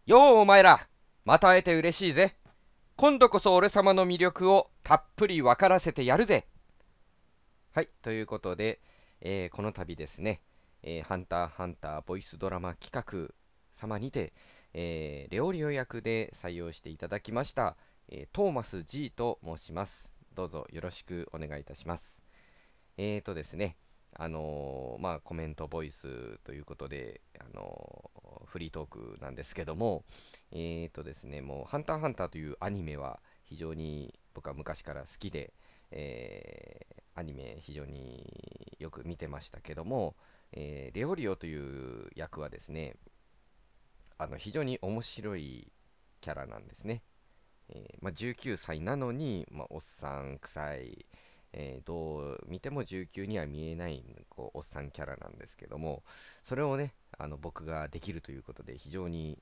ようお前ら、また会えて嬉しいぜ。今度こそ俺様の魅力をたっぷり分からせてやるぜ。はい、ということで、この度ですね、ハンターハンターボイスドラマ企画様にて、レオリオ役で採用していただきました、トーマス G と申します。どうぞよろしくお願いいたします。ですね、コメントボイスということで、フリートークなんですけども、ですね、もう、ハンターハンターというアニメは非常に僕は昔から好きで、アニメ非常によく見てましたけども、レオリオという役はですね、非常に面白いキャラなんですね。19歳なのに、おっさん臭い、どう見ても19には見えないおっさんキャラなんですけども、それをね、僕ができるということで非常に、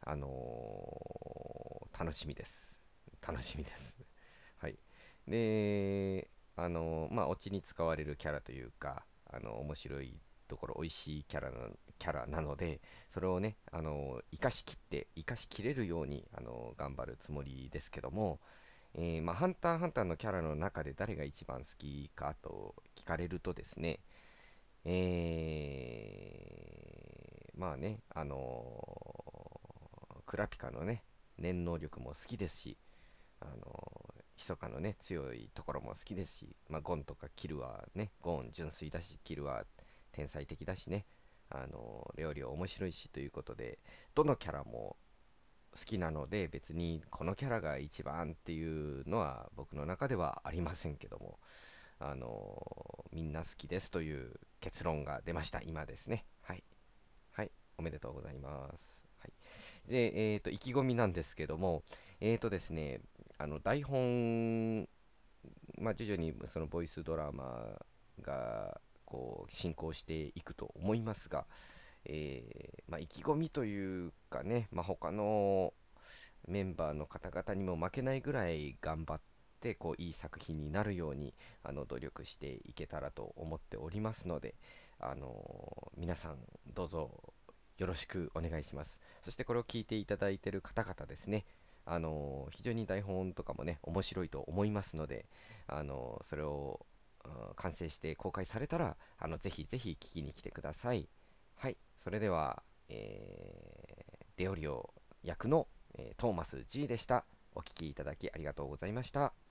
楽しみです。楽しみです。はい。で、オチに使われるキャラというか、面白いところ、美味しいキャラなので、それをね、生かしきれるように、頑張るつもりですけども、ハンターハンターのキャラの中で誰が一番好きかと聞かれるとですね、クラピカのね、念能力も好きですし、ヒソカのね、強いところも好きですし、ゴンとかキルはね、ゴン純粋だし、キルは天才的だしね、レオリオ面白いしということで、どのキャラも好きなので、別にこのキャラが一番っていうのは僕の中ではありませんけども、みんな好きですという結論が出ました、今ですね。はい。はい。おめでとうございます。はい。で、意気込みなんですけども、ですね、台本、徐々にそのボイスドラマが、進行していくと思いますが、意気込みというかね、他のメンバーの方々にも負けないぐらい頑張っていい作品になるように努力していけたらと思っておりますので、皆さんどうぞよろしくお願いします。そしてこれを聞いていただいている方々ですね、非常に台本とかもね面白いと思いますので、それを完成して公開されたらぜひぜひ聞きに来てください。はい、それでは、レオリオ役のトーマス G でした。お聞きいただきありがとうございました。